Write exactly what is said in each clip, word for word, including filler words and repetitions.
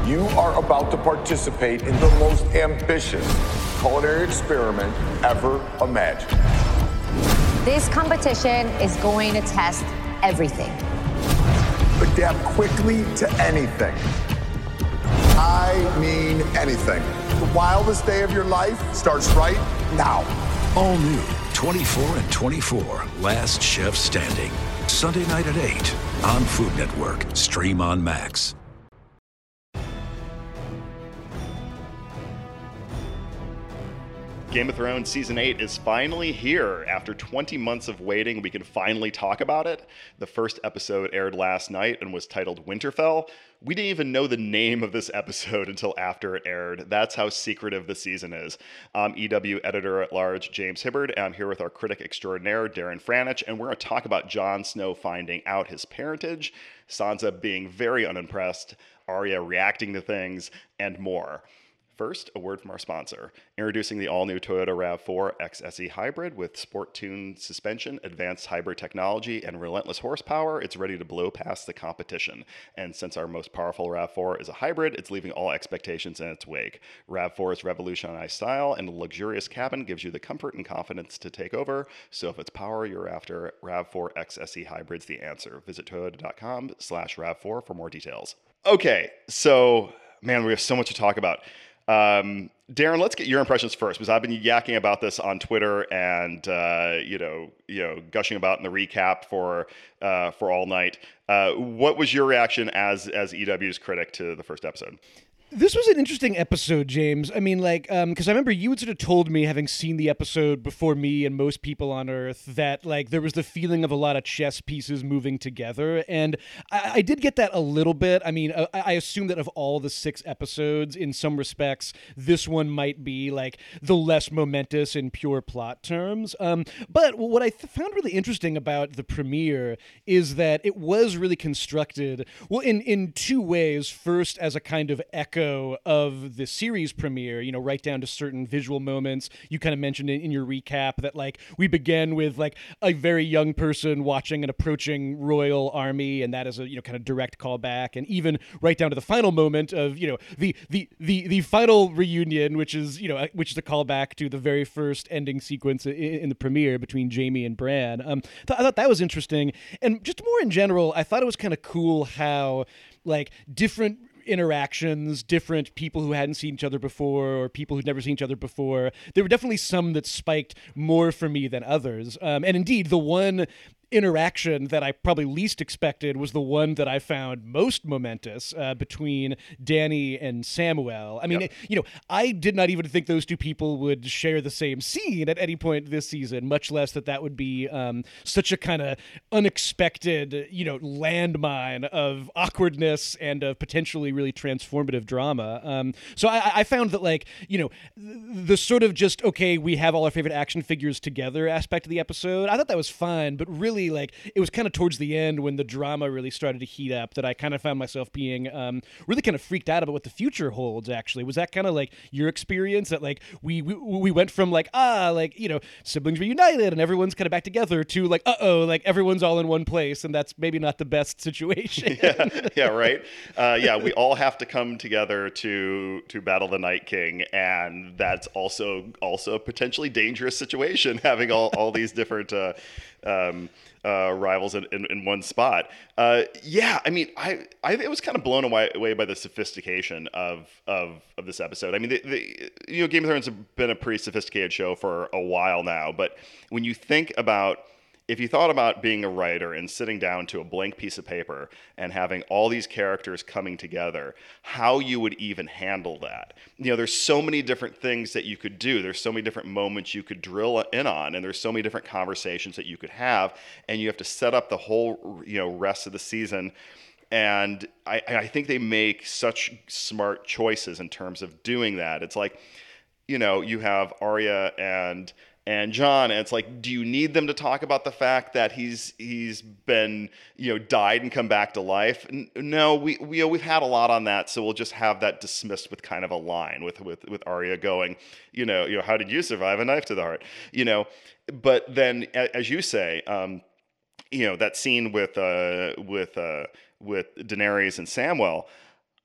You are about to participate in the most ambitious culinary experiment ever imagined. This competition is going to test everything. Adapt quickly to anything. I mean anything. The wildest day of your life starts right now. All new twenty-four and twenty-four, Last Chef Standing. Sunday night at eight on Food Network. Stream on Max. Game of Thrones Season eight is finally here. After twenty months of waiting, we can finally talk about it. The first episode aired last night and was titled Winterfell. We didn't even know the name of this episode until after it aired. That's how secretive the season is. I'm E W Editor-at-Large James Hibbard, and I'm here with our critic extraordinaire, Darren Franich, and we're going to talk about Jon Snow finding out his parentage, Sansa being very unimpressed, Arya reacting to things, and more. First, a word from our sponsor. Introducing the all-new Toyota RAV four X S E Hybrid with sport-tuned suspension, advanced hybrid technology, and relentless horsepower. It's ready to blow past the competition. And since our most powerful RAV four is a hybrid, it's leaving all expectations in its wake. RAV four's revolutionized style and luxurious cabin gives you the comfort and confidence to take over. So if it's power you're after, RAV four X S E Hybrid's the answer. Visit toyota.com slash RAV4 for more details. Okay, so, man, we have so much to talk about. Um, Darren, let's get your impressions first, because I've been yakking about this on Twitter and, uh, you know, you know, gushing about in the recap for, uh, for all night. Uh, what was your reaction as, as E W's critic to the first episode? This was an interesting episode, James. I mean, like, um, because I remember you had sort of told me, having seen the episode before me and most people on Earth, that, like, there was the feeling of a lot of chess pieces moving together. And I, I did get that a little bit. I mean, I, I assume that of all the six episodes, in some respects, this one might be, like, the less momentous in pure plot terms. Um, but what I th- found really interesting about the premiere is that it was really constructed, well, in, in two ways. First, as a kind of echo of the series premiere, you know, right down to certain visual moments. You kind of mentioned in, in your recap that, like, we began with, like, a very young person watching an approaching royal army, and that is a, you know, kind of direct callback, and even right down to the final moment of, you know, the the the the final reunion, which is, you know, which is a callback to the very first ending sequence in, in the premiere between Jaime and Bran. Um, th- I thought that was interesting, and just more in general, I thought it was kind of cool how, like, different interactions, different people who hadn't seen each other before or people who'd never seen each other before. There were definitely some that spiked more for me than others. Um, and indeed, the one interaction that I probably least expected was the one that I found most momentous uh, between Dany and Samuel. I mean, Yep. you know, I did not even think those two people would share the same scene at any point this season, much less that that would be um, such a kind of unexpected, you know, landmine of awkwardness and of potentially really transformative drama. Um, so I, I found that, like, you know, the sort of just, okay, we have all our favorite action figures together aspect of the episode, I thought that was fun, but really, like, it was kind of towards the end when the drama really started to heat up that I kind of found myself being um, really kind of freaked out about what the future holds, actually. Was that kind of like your experience, that, like, we, we we went from, like, ah, like, you know, siblings reunited and everyone's kind of back together to, like, uh-oh, like, everyone's all in one place, and that's maybe not the best situation. yeah, yeah, right. Uh, yeah, we all have to come together to to battle the Night King, and that's also also a potentially dangerous situation, having all, all these different uh, um, uh, rivals in, in, in one spot. Uh, yeah, I mean, I, I was kind of blown away, away by the sophistication of of, of this episode. I mean, the, the, you know, Game of Thrones has been a pretty sophisticated show for a while now, but when you think about, if you thought about being a writer and sitting down to a blank piece of paper and having all these characters coming together, how you would even handle that. You know, there's so many different things that you could do. There's so many different moments you could drill in on, and there's so many different conversations that you could have, and you have to set up the whole, you know, rest of the season. And I, I think they make such smart choices in terms of doing that. It's like, you know, you have Arya and and Jon, and it's like, do you need them to talk about the fact that he's he's been, you know, died and come back to life? N- No, we we you know, we've had a lot on that, so we'll just have that dismissed with kind of a line with with with Arya going, you know, you know, how did you survive a knife to the heart, you know? But then, a- as you say, um, you know, that scene with uh with uh with Daenerys and Samwell.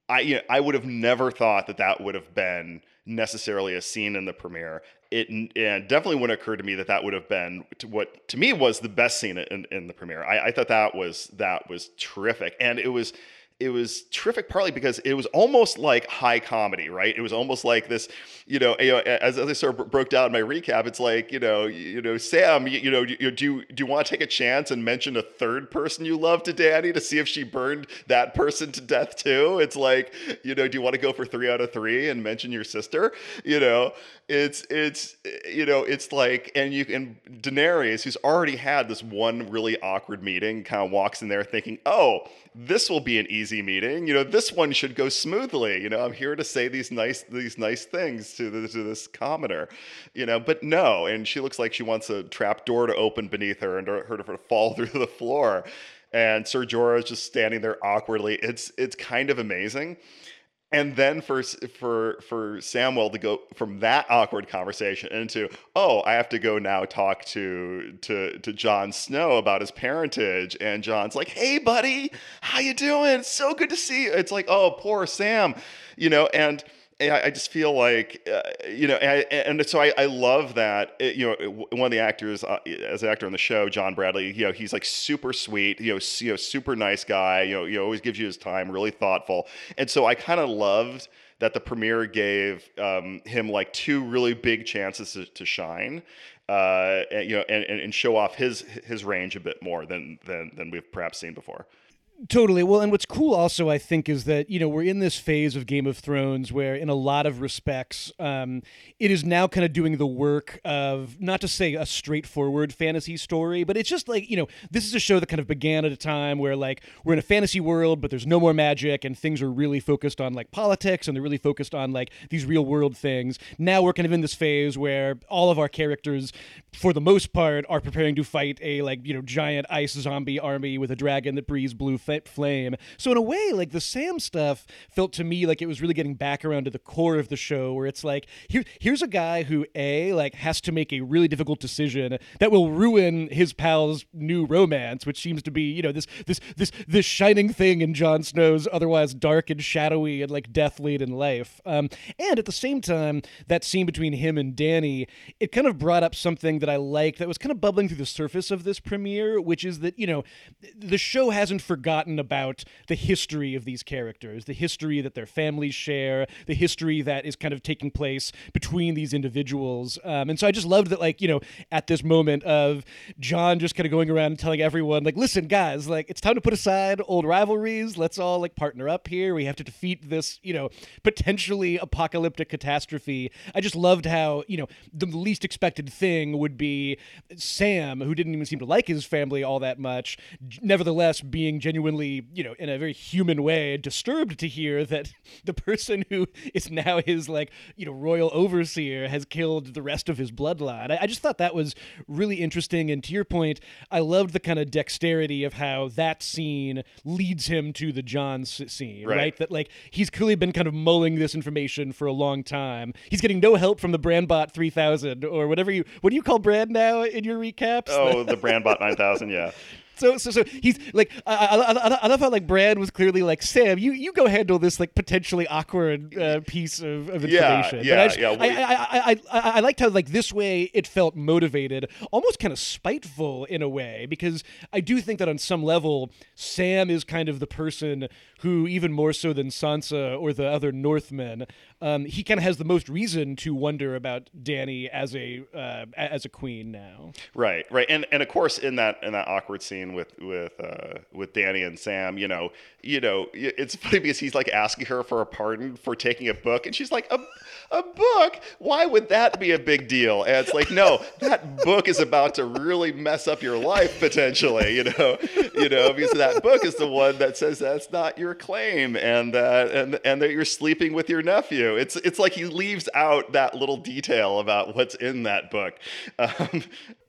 I you know, I would have never thought that that would have been necessarily a scene in the premiere. It and definitely wouldn't occur to me that that would have been to what to me was the best scene in, in the premiere. I, I thought that was that was terrific, and it was it was terrific partly because it was almost like high comedy, right? It was almost like this, you know, you know as, as I sort of broke down in my recap, it's like, you know, you know, Sam, you, you know, you, do you, do you want to take a chance and mention a third person you love to Danny to see if she burned that person to death too? It's like, you know, do you want to go for three out of three and mention your sister? You know, it's, it's, you know, it's like, and you and Daenerys, who's already had this one really awkward meeting, kind of walks in there thinking, oh, this will be an easy meeting. You know, this one should go smoothly. You know, I'm here to say these nice these nice things to the, to this commoner. You know, but no. And she looks like she wants a trap door to open beneath her and her to fall through the floor. And Ser Jorah is just standing there awkwardly. It's it's kind of amazing. And then for for for Samwell to go from that awkward conversation into, oh, I have to go now talk to to to Jon Snow about his parentage, and Jon's like, hey buddy, how you doing? It's so good to see you. It's like, oh, poor Sam, you know, and. I just feel like, uh, you know, and, and so I, I love that, it, you know, one of the actors, uh, as an actor on the show, John Bradley, you know, he's like super sweet, you know, you know, super nice guy, you know, you know, always gives you his time, really thoughtful. And so I kind of loved that the premiere gave um, him like two really big chances to, to shine, uh, and, you know, and, and show off his his range a bit more than than than we've perhaps seen before. Totally. Well, and what's cool also, I think, is that, you know, we're in this phase of Game of Thrones where in a lot of respects, um, it is now kind of doing the work of, not to say a straightforward fantasy story, but it's just like, you know, this is a show that kind of began at a time where like we're in a fantasy world, but there's no more magic and things are really focused on like politics and they're really focused on like these real world things. Now we're kind of in this phase where all of our characters, for the most part, are preparing to fight a like, you know, giant ice zombie army with a dragon that breathes blue flame. So in a way, like the Sam stuff felt to me like it was really getting back around to the core of the show, where it's like, here, here's a guy who a like has to make a really difficult decision that will ruin his pal's new romance, which seems to be, you know, this this this this shining thing in Jon Snow's otherwise dark and shadowy and like death laden life. Um, and at the same time, that scene between him and Danny, it kind of brought up something that I liked that was kind of bubbling through the surface of this premiere, which is that, you know, the show hasn't forgotten about the history of these characters, the history that their families share, the history that is kind of taking place between these individuals. Um, and so I just loved that, like, you know, at this moment of Jon just kind of going around and telling everyone, like, listen, guys, like, it's time to put aside old rivalries. Let's all, like, partner up here. We have to defeat this, you know, potentially apocalyptic catastrophe. I just loved how, you know, the least expected thing would be Sam, who didn't even seem to like his family all that much, nevertheless being genuinely, you know, in a very human way, disturbed to hear that the person who is now his, like, you know, royal overseer has killed the rest of his bloodline. I, I just thought that was really interesting. And to your point, I loved the kind of dexterity of how that scene leads him to the Jon scene, right? right? That, like, he's clearly been kind of mulling this information for a long time. He's getting no help from the Brandbot three thousand or whatever you, what do you call Brand now in your recaps? Oh, the Brandbot nine thousand, yeah. So, so, so he's like, I, I, I, I love how like Brad was clearly like, Sam, you, you go handle this like potentially awkward uh, piece of, of information. Yeah, yeah, but I, just, yeah. I, I, I, I, I liked how like this way it felt motivated, almost kind of spiteful in a way, because I do think that on some level, Sam is kind of the person who, even more so than Sansa or the other Northmen, um, he kind of has the most reason to wonder about Dany as a uh, as a queen now. Right, right, and and of course in that in that awkward scene with with uh, with Dany and Sam, you know, you know, it's funny because he's like asking her for a pardon for taking a book, and she's like, a a book? Why would that be a big deal? And it's like, no, that book is about to really mess up your life potentially, you know, you know, because that book is the one that says that's not your claim, and that and and that you're sleeping with your nephew. It's it's like he leaves out that little detail about what's in that book. Um,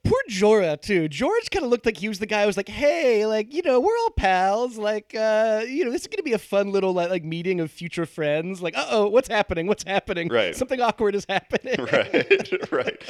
poor Jorah too. George kind of looked like he was the guy who was like, "Hey, like you know, we're all pals. Like, uh, you know, this is gonna be a fun little like, like meeting of future friends. Like, uh oh, what's happening? What's happening? Right. Something awkward is happening. Right, right.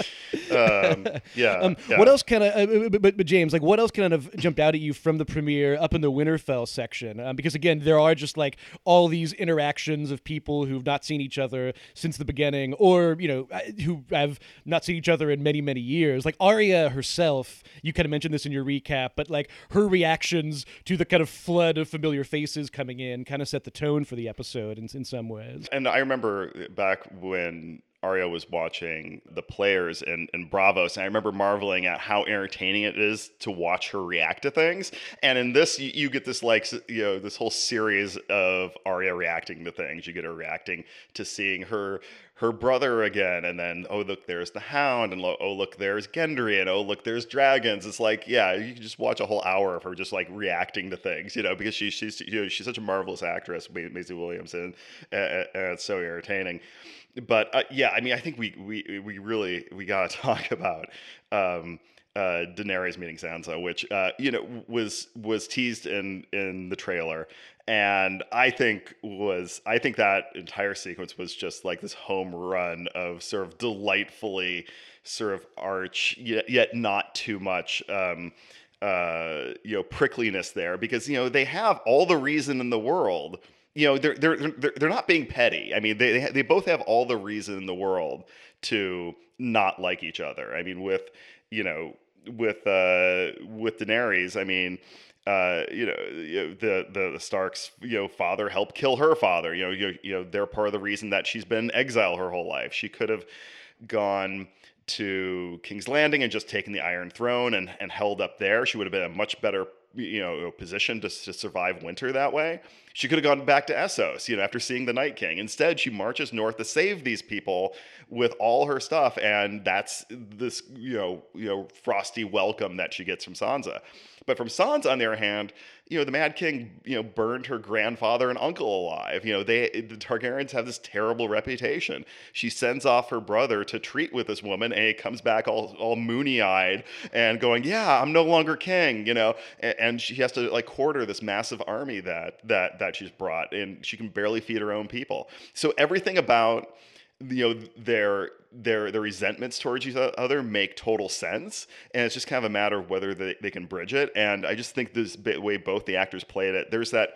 Um, yeah, um, yeah. What else kind of? Uh, but, but, but James, like, what else kind of jumped out at you from the premiere up in the Winterfell section? Um, because again, there are just like all these interactions of people who've not seen each other since the beginning, or you know, who have not seen each other in many, many years. Like Arya herself, you kind of mentioned this in your recap, but like her reactions to the kind of flood of familiar faces coming in kind of set the tone for the episode in, in some ways. And I remember back when Arya was watching the players in, in Braavos, and I remember marveling at how entertaining it is to watch her react to things. And in this, you, you get this like, you know, this whole series of Arya reacting to things. You get her reacting to seeing her her brother again, and then, oh, look, there's the Hound, and lo- oh, look, there's Gendry, and oh, look, there's dragons. It's like, yeah, you can just watch a whole hour of her just like reacting to things, you know, because she, she's you know, she's such a marvelous actress, Maisie Williams, and, and, and it's so entertaining. But uh, yeah, I mean, I think we we we really we gotta talk about um, uh, Daenerys meeting Sansa, which uh, you know was was teased in in the trailer, and I think was I think that entire sequence was just like this home run of sort of delightfully sort of arch, yet, yet not too much. Um, uh, you know, prickliness there, because you know they have all the reason in the world. You know, they're they're they're they're not being petty. I mean, they they both have all the reason in the world to not like each other. I mean, with you know, with uh, with Daenerys, I mean, uh, you know, the the Starks, you know, father helped kill her father. You know, you you know, they're part of the reason that she's been in exile her whole life. She could have gone to King's Landing and just taken the Iron Throne and and held up there. She would have been a much better, you know, position to, to survive winter that way. She could have gone back to Essos, you know, after seeing the Night King. Instead, she marches north to save these people with all her stuff, and that's this, you know, you know, frosty welcome that she gets from Sansa. But from Sansa, on the other hand, you know, the Mad King, you know, burned her grandfather and uncle alive. You know, they the Targaryens have this terrible reputation. She sends off her brother to treat with this woman, and he comes back all all moony-eyed and going, "Yeah, I'm no longer king," you know, and, and she has to like quarter this massive army that that that she's brought, and she can barely feed her own people. So everything about, you know, their their their resentments towards each other make total sense, and it's just kind of a matter of whether they, they can bridge it. And I just think this bit, way both the actors played it. There's that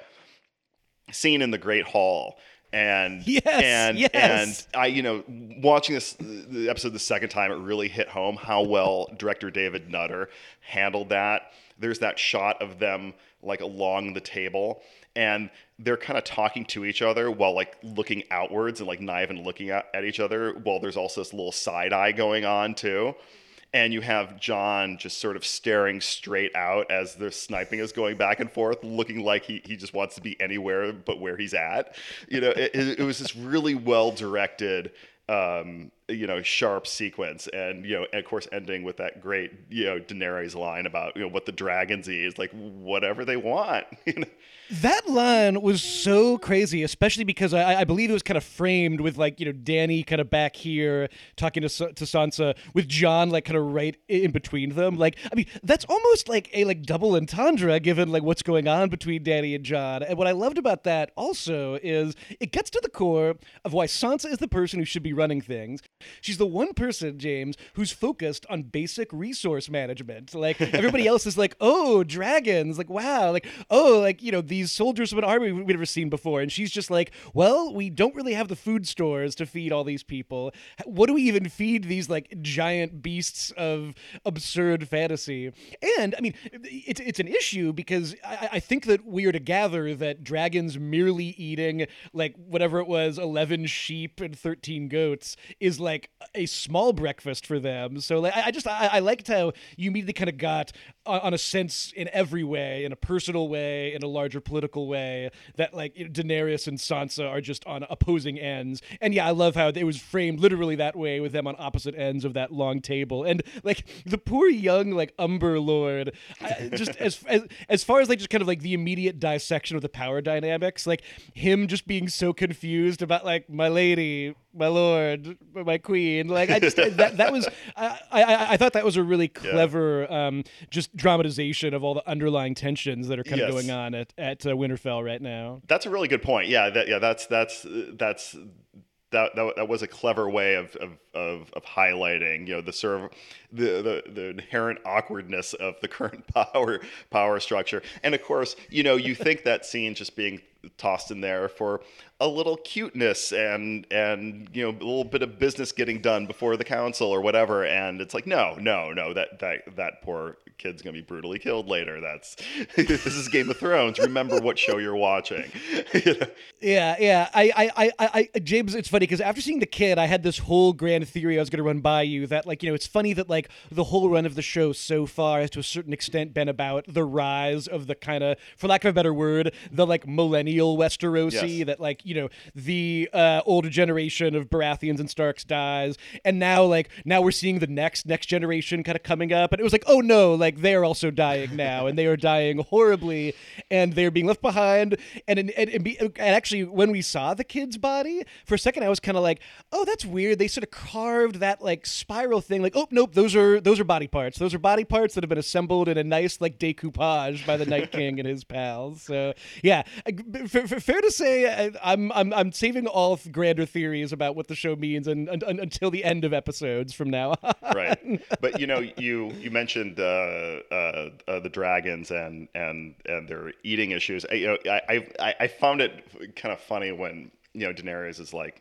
scene in the Great Hall, and yes, and yes. and I, you know, watching this the episode the second time, it really hit home how well director David Nutter handled that. There's that shot of them like along the table, and they're kind of talking to each other while like looking outwards and like not even looking at, at each other, while there's also this little side eye going on too. And you have Jon just sort of staring straight out as the sniping is going back and forth, looking like he, he just wants to be anywhere but where he's at. You know, it, it was this really well directed, um, you know, sharp sequence, and you know, and of course, ending with that great, you know, Daenerys line about, you know, what the dragons eat is like whatever they want. You know? That line was so crazy, especially because I, I believe it was kind of framed with like, you know, Dany kind of back here talking to to Sansa, with Jon like kind of right in between them. Like, I mean, that's almost like a like double entendre given like what's going on between Dany and Jon. And what I loved about that also is it gets to the core of why Sansa is the person who should be running things. She's the one person, James, who's focused on basic resource management. Like everybody else is like, oh, dragons, like wow, like oh, like you know, these soldiers of an army we've never seen before, and she's just like, well, we don't really have the food stores to feed all these people. What do we even feed these like giant beasts of absurd fantasy? And I mean, it's it's an issue because I, I think that we are to gather that dragons merely eating like whatever it was, eleven sheep and thirteen goats is like a small breakfast for them. So like, I just I, I liked how you immediately kind of got on, on a sense in every way, in a personal way, in a larger political way, that like Daenerys and Sansa are just on opposing ends. And yeah, I love how it was framed literally that way, with them on opposite ends of that long table. And like the poor young like Umber Lord, I, just as, as as far as like just kind of like the immediate dissection of the power dynamics, like him just being so confused about like my lady, my lord, my my queen. Like I just that that was I I, I thought that was a really clever yeah. um, just dramatization of all the underlying tensions that are kind of yes. going on at at uh, Winterfell right now. That's a really good point. Yeah, that, yeah, that's that's that's. That, that that was a clever way of of, of, of highlighting, you know, the sort of the, the, the inherent awkwardness of the current power power structure. And of course, you know, you think that scene just being tossed in there for a little cuteness and and you know a little bit of business getting done before the council or whatever, and it's like no no no that that that poor kid's gonna be brutally killed later. That's this is Game of Thrones. Remember what show you're watching. You know? Yeah, yeah. I, I, I, I, James, it's funny because after seeing The Kid, I had this whole grand theory I was going to run by you that, like, you know, it's funny that, like, the whole run of the show so far has to a certain extent been about the rise of the kind of, for lack of a better word, the, like, millennial Westerosi, yes. that, like, you know, the uh, older generation of Baratheons and Starks dies, and now, like, now we're seeing the next, next generation kind of coming up, and it was like, oh no, like, they are also dying now, and they are dying horribly, and they're being left behind, and, and, and, and, be, and actually, when we saw the kid's body, for a second I was kind of like, oh, that's weird. They sort of carved that like spiral thing, like, oh nope, those are those are body parts. Those are body parts that have been assembled in a nice like decoupage by the Night King and his pals. So yeah, f- f- fair to say, I'm I'm I'm saving all grander theories about what the show means and, and, and until the end of episodes from now on. Right, but you know, you you mentioned uh, uh, uh, the dragons and and and their eating issues. I, you know, I I I found it kind of funny when, you know, Daenerys is like,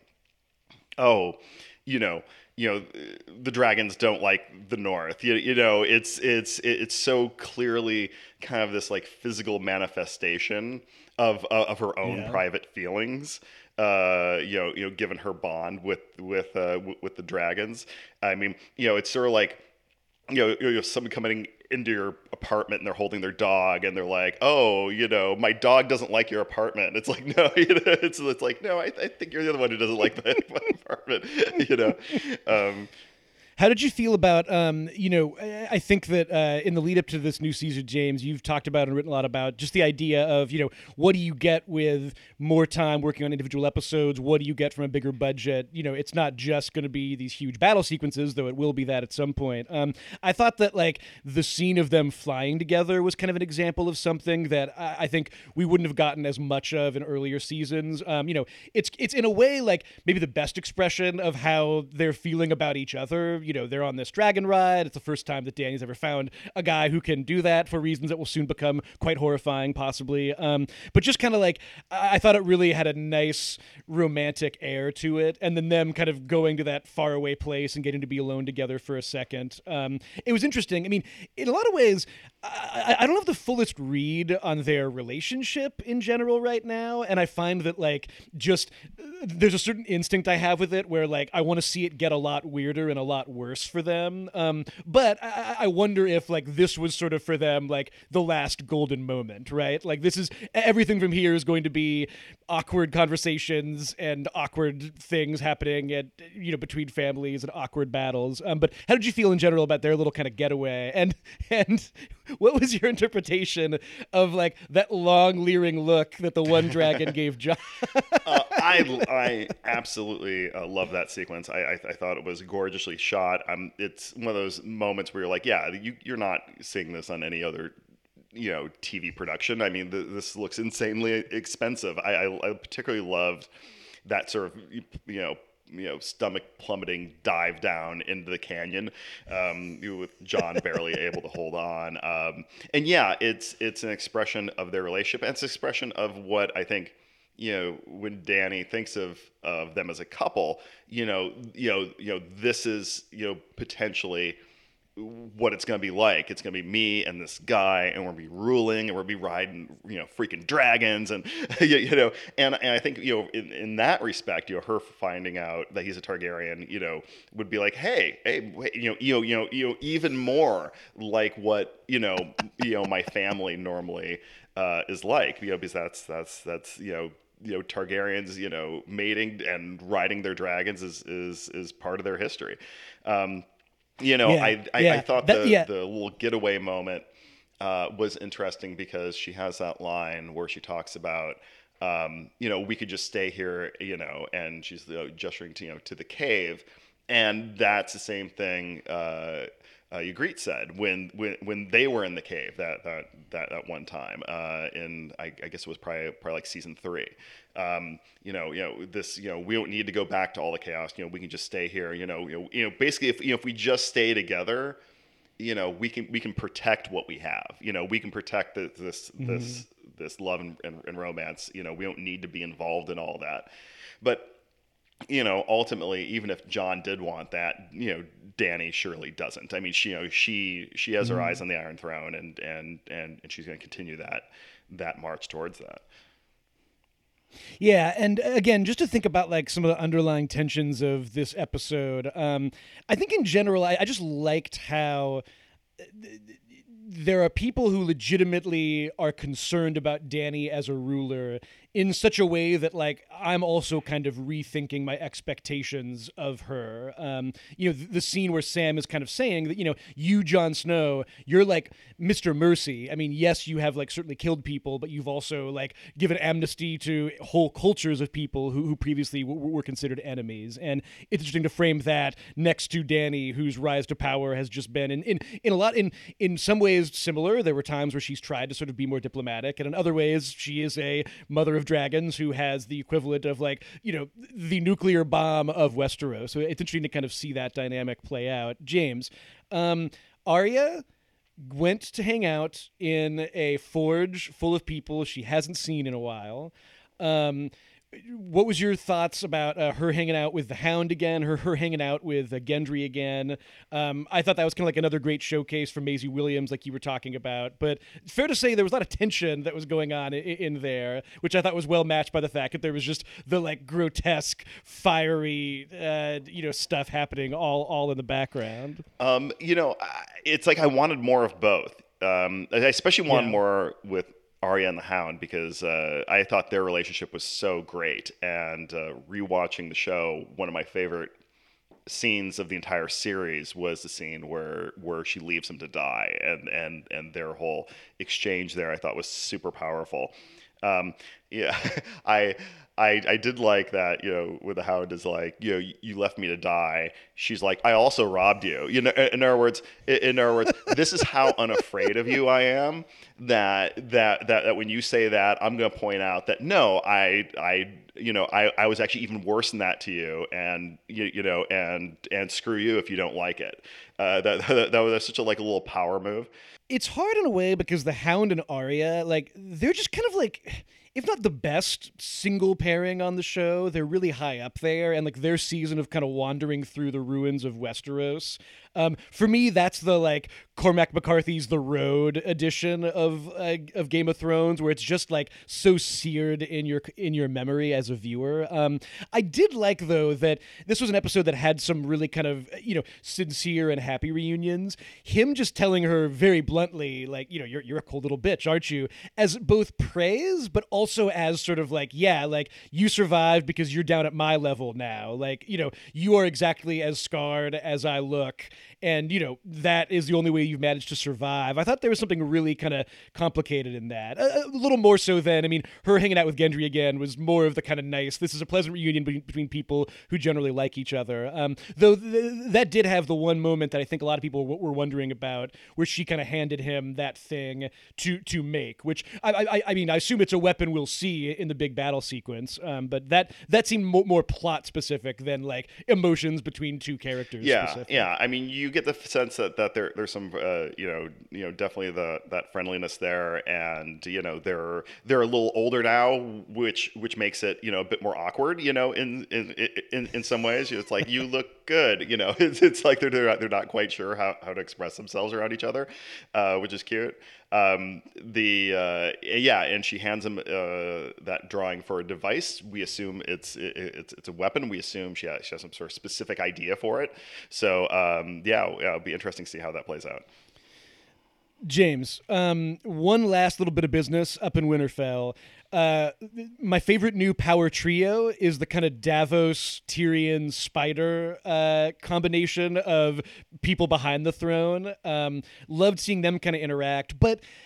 oh, you know, you know, the dragons don't like the North. You, you know, it's it's it's so clearly kind of this like physical manifestation of uh, of her own yeah. private feelings. Uh, you know, you know, given her bond with with uh, w- with the dragons. I mean, you know, it's sort of like, you know, you know, someone coming into your apartment and they're holding their dog and they're like, oh, you know, my dog doesn't like your apartment. It's like, no, you know, it's it's like, no, I, I think you're the other one who doesn't like my, my apartment, you know. Um, How did you feel about, um, you know, I think that uh, in the lead up to this new season, James, you've talked about and written a lot about just the idea of, you know, what do you get with more time working on individual episodes? What do you get from a bigger budget? You know, it's not just going to be these huge battle sequences, though it will be that at some point. Um, I thought that, like, the scene of them flying together was kind of an example of something that I, I think we wouldn't have gotten as much of in earlier seasons. Um, you know, it's it's in a way, like, maybe the best expression of how they're feeling about each other. You know, they're on this dragon ride. It's the first time that Dany's ever found a guy who can do that for reasons that will soon become quite horrifying, possibly. Um, but just kind of like, I-, I thought it really had a nice romantic air to it. And then them kind of going to that faraway place and getting to be alone together for a second. Um, it was interesting. I mean, in a lot of ways, I, I don't have the fullest read on their relationship in general right now. And I find that, like, just there's a certain instinct I have with it where, like, I want to see it get a lot weirder and a lot worse for them. Um, but I, I wonder if, like, this was sort of for them, like, the last golden moment, right? Like, this is, everything from here is going to be awkward conversations and awkward things happening at, you know, between families and awkward battles. Um, but how did you feel in general about their little kind of getaway? And, and what was your interpretation of, like, that long leering look that the one dragon gave Jon? uh, I, I absolutely uh, love that sequence. I, I, I thought it was gorgeously shot. Um, it's one of those moments where you're like, yeah, you, you're not seeing this on any other, you know, T V production. I mean, th- this looks insanely expensive. I, I, I particularly loved that sort of, you know, you know, stomach plummeting dive down into the canyon, um, with Jon barely able to hold on. Um, and yeah, it's it's an expression of their relationship, and it's an expression of what I think, you know, when Dany thinks of of them as a couple, you know, you know, you know, this is, you know, potentially what it's going to be like. It's going to be me and this guy, and we're going to be ruling, and we're going to be riding, you know, freaking dragons, and you know, and, and I think, you know, in, in that respect, you know, her finding out that he's a Targaryen, you know, would be like, hey, hey, you know, you know, you know, you know, even more like what, you know, you know, my family normally uh, is like, you know, because that's that's that's you know. you know, Targaryens, you know, mating and riding their dragons is is is part of their history. Um, you know, yeah, I, I yeah. I thought that, the yeah. the little getaway moment uh, was interesting because she has that line where she talks about, um, you know, we could just stay here, you know, and she's, you know, gesturing to, you know, to the cave. and that's the same thing uh, uh, Ygritte said when, when when they were in the cave that that that, that one time uh, in I, I guess it was probably probably like season three. Um, you know, you know this. You know, we don't need to go back to all the chaos. You know, we can just stay here. You know, you know, you know basically, if you know, if we just stay together, you know, we can we can protect what we have. You know, we can protect the, this mm-hmm. this this love and, and, and romance. You know, we don't need to be involved in all that. But you know, ultimately, even if Jon did want that, you know, Dany surely doesn't. I mean, she, you know, she she has mm-hmm. her eyes on the Iron Throne, and and and, and she's going to continue that that march towards that. Yeah, and again, just to think about like some of the underlying tensions of this episode, um, I think in general, I, I just liked how there are people who legitimately are concerned about Dany as a ruler in such a way that, like, I'm also kind of rethinking my expectations of her. Um, you know, the, the scene where Sam is kind of saying that, you know, you, Jon Snow, you're like Mister Mercy. I mean, yes, you have, like, certainly killed people, but you've also, like, given amnesty to whole cultures of people who, who previously w- were considered enemies. And it's interesting to frame that next to Dany, whose rise to power has just been, in, in, in a lot, in, in some ways similar. There were times where she's tried to sort of be more diplomatic, and in other ways, she is a mother of dragons who has the equivalent of, like, you know, the nuclear bomb of Westeros. So it's interesting to kind of see that dynamic play out. James, um, Arya went to hang out in a forge full of people she hasn't seen in a while. Um, what was your thoughts about uh, her hanging out with the Hound again, her her hanging out with uh, Gendry again? Um, I thought that was kind of like another great showcase for Maisie Williams, like you were talking about. But it's fair to say there was a lot of tension that was going on in, in there, which I thought was well matched by the fact that there was just the like grotesque, fiery, uh, you know, stuff happening all all in the background. Um, you know, it's like I wanted more of both. Um, I especially wanted yeah. more with Arya and the Hound, because uh, I thought their relationship was so great. And uh, rewatching the show, one of my favorite scenes of the entire series was the scene where where she leaves him to die, and and and their whole exchange there I thought was super powerful. Um, yeah, I. I, I did like that, you know, where the Hound is like, you know, you, you left me to die. She's like, I also robbed you. You know, in other words, in other words, this is how unafraid of you I am. That that that that when you say that, I'm going to point out that no, I I you know I, I was actually even worse than that to you, and you you know and and screw you if you don't like it. Uh, that, that that was such a like a little power move. It's hard in a way because the Hound and Arya, like, they're just kind of like, if not the best single pairing on the show, they're really high up there, and like their season of kind of wandering through the ruins of Westeros. Um, for me, that's the like Cormac McCarthy's The Road edition of uh, of Game of Thrones, where it's just like so seared in your in your memory as a viewer. Um, I did like though that this was an episode that had some really kind of, you know, sincere and happy reunions. Him just telling her very bluntly, like, you know, you're you're a cold little bitch, aren't you? As both praise, but also as sort of like, yeah, like you survived because you're down at my level now. Like, you know, you are exactly as scarred as I look. And, you know, that is the only way you've managed to survive. I thought there was something really kind of complicated in that. A, a little more so than, I mean, her hanging out with Gendry again was more of the kind of nice, this is a pleasant reunion be- between people who generally like each other. Um, though th- that did have the one moment that I think a lot of people w- were wondering about, where she kind of handed him that thing to to make, which, I, I, I mean, I assume it's a weapon we'll see in the big battle sequence. Um, but that, that seemed mo- more plot specific than, like, emotions between two characters. Yeah, specific. yeah. I mean, you get the sense that, that there there's some uh, you know you know definitely the that friendliness there, and you know they're they're a little older now, which which makes it, you know, a bit more awkward, you know, in in in, in some ways. It's like, you look good, you know. It's, it's like they're they're not, they're not quite sure how, how to express themselves around each other, uh, which is cute. Um, the uh, yeah, and she hands him uh, that drawing for a device. We assume it's it, it's it's a weapon. We assume she has, she has some sort of specific idea for it. So um, yeah, yeah, it'll be interesting to see how that plays out. James, um, one last little bit of business up in Winterfell. Uh, my favorite new power trio is the kind of Davos, Tyrion, Spider uh, combination of people behind the throne. Um, loved seeing them kind of interact, but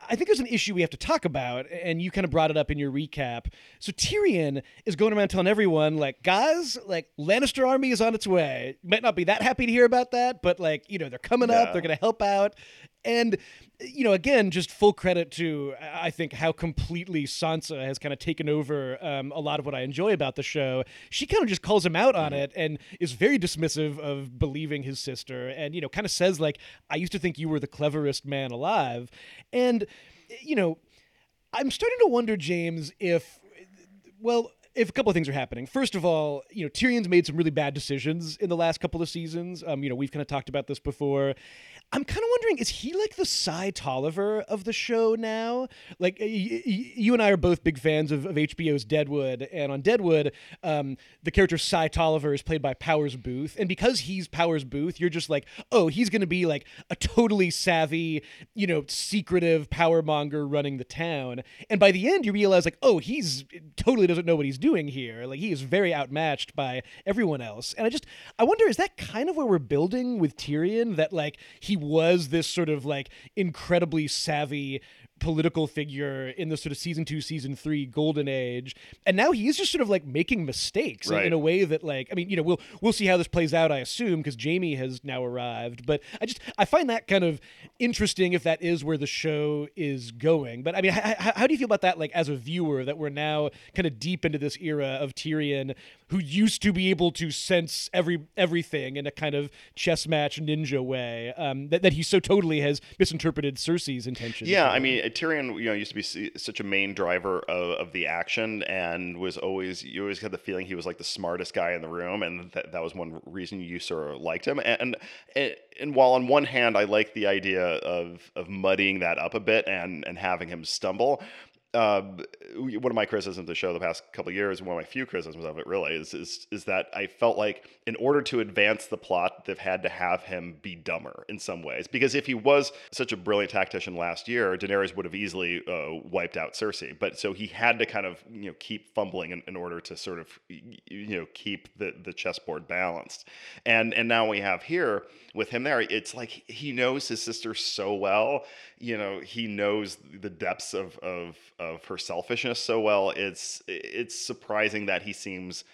I think there's an issue we have to talk about, and you kind of brought it up in your recap. So Tyrion is going around telling everyone, like, guys, like, Lannister army is on its way. You might not be that happy to hear about that, but, like, you know, they're coming yeah. up, they're going to help out. And, you know, again, just full credit to, I think, how completely Sansa has kind of taken over um, a lot of what I enjoy about the show. She kind of just calls him out on mm-hmm. it and is very dismissive of believing his sister and, you know, kind of says, like, I used to think you were the cleverest man alive. And, you know, I'm starting to wonder, James, if, well, if a couple of things are happening. First of all, you know, Tyrion's made some really bad decisions in the last couple of seasons. Um, you know, we've kind of talked about this before. I'm kind of wondering, is he like the Cy Tolliver of the show now? Like, y- y- you and I are both big fans of, of H B O's Deadwood, and on Deadwood, um, the character Cy Tolliver is played by Powers Booth, and because he's Powers Booth, you're just like, oh, he's going to be like a totally savvy, you know, secretive power monger running the town. And by the end, you realize, like, oh, he's totally doesn't know what he's doing here. Like, he is very outmatched by everyone else. And I just, I wonder, is that kind of where we're building with Tyrion, that, like, he was this sort of like incredibly savvy political figure in the sort of season two, season three golden age, and now he is just sort of like making mistakes right. in a way that, like, I mean, you know, we'll we'll see how this plays out, I assume, because Jaime has now arrived. But I just I find that kind of interesting if that is where the show is going. But I mean, how, how do you feel about that, like, as a viewer, that we're now kind of deep into this era of Tyrion, who used to be able to sense every everything in a kind of chess match ninja way, um, that, that he so totally has misinterpreted Cersei's intentions? Yeah, I mean, Tyrion, you know, used to be such a main driver of, of the action, and was always, you always had the feeling he was like the smartest guy in the room, and that, that was one reason you sort of liked him. And, and and while on one hand I like the idea of of muddying that up a bit and and having him stumble, Uh, one of my criticisms of the show the past couple of years, one of my few criticisms of it really, is, is is that I felt like in order to advance the plot, they've had to have him be dumber in some ways. Because if he was such a brilliant tactician last year, Daenerys would have easily uh, wiped out Cersei. But so he had to kind of, you know, keep fumbling in, in order to sort of, you know, keep the, the chessboard balanced. And and now we have here with him there, it's like he knows his sister so well. You know, he knows the depths of of of her selfishness so well. It's it's surprising that he seems